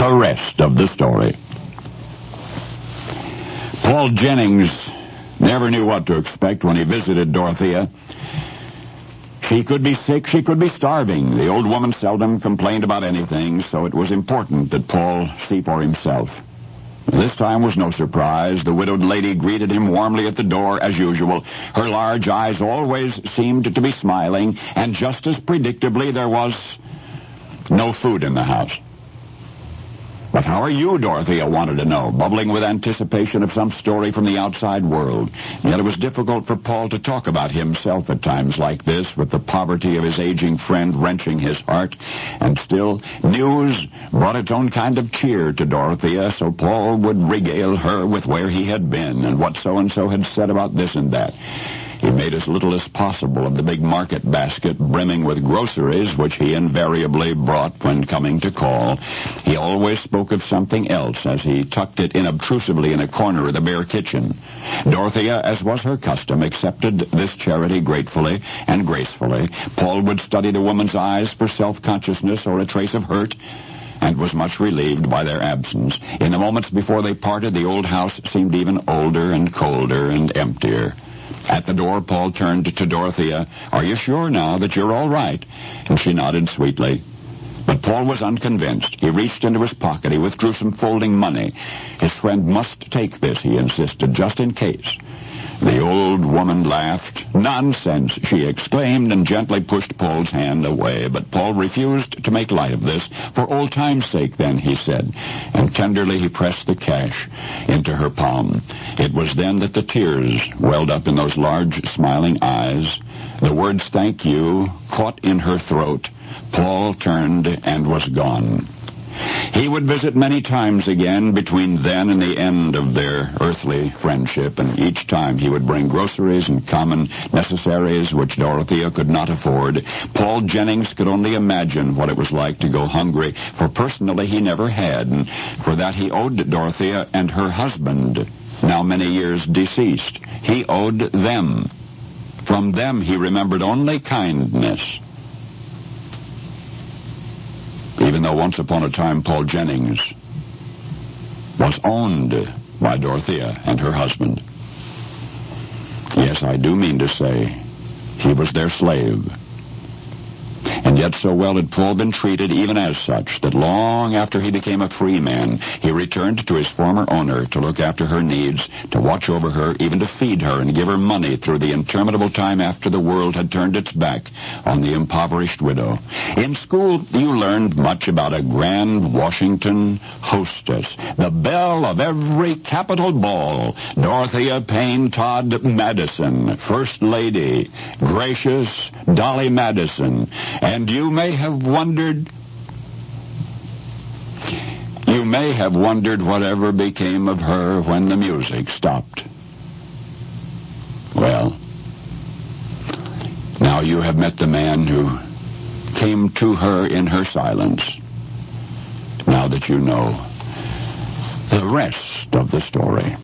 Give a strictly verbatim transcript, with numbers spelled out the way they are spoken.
the rest of the story. Paul Jennings never knew what to expect when he visited Dorothea. She could be sick, she could be starving. The old woman seldom complained about anything, so it was important that Paul see for himself. This time was no surprise. The widowed lady greeted him warmly at the door as usual. Her large eyes always seemed to be smiling, and just as predictably there was no food in the house. "But how are you?" Dorothea wanted to know, bubbling with anticipation of some story from the outside world. Yet it was difficult for Paul to talk about himself at times like this, with the poverty of his aging friend wrenching his heart. And still, news brought its own kind of cheer to Dorothea, so Paul would regale her with where he had been and what so-and-so had said about this and that. He made as little as possible of the big market basket brimming with groceries, which he invariably brought when coming to call. He always spoke of something else as he tucked it inobtrusively in a corner of the bare kitchen. Dorothea, as was her custom, accepted this charity gratefully and gracefully. Paul would study the woman's eyes for self-consciousness or a trace of hurt, and was much relieved by their absence. In the moments before they parted, the old house seemed even older and colder and emptier. At the door, Paul turned to Dorothea. "Are you sure now that you're all right?" And she nodded sweetly. But Paul was unconvinced. He reached into his pocket. He withdrew some folding money. His friend must take this, he insisted, just in case. The old woman laughed. "Nonsense," she exclaimed, and gently pushed Paul's hand away. But Paul refused to make light of this. "For old time's sake, then," he said, and tenderly he pressed the cash into her palm. It was then that the tears welled up in those large, smiling eyes. The words "thank you" caught in her throat. Paul turned and was gone. He would visit many times again between then and the end of their earthly friendship, and each time he would bring groceries and common necessaries which Dorothea could not afford. Paul Jennings could only imagine what it was like to go hungry, for personally he never had, and for that he owed Dorothea and her husband, now many years deceased. He owed them. From them he remembered only kindness. Even though once upon a time Paul Jennings was owned by Dorothea and her husband. Yes, I do mean to say he was their slave. And yet so well had Paul been treated, even as such, that long after he became a free man, he returned to his former owner to look after her needs, to watch over her, even to feed her and give her money through the interminable time after the world had turned its back on the impoverished widow. In school, you learned much about a grand Washington hostess, the belle of every capital ball, Dorothea Payne Todd Madison, First Lady, gracious Dolly Madison. And you may have wondered, you may have wondered whatever became of her when the music stopped. Well, now you have met the man who came to her in her silence. Now that you know the rest of the story.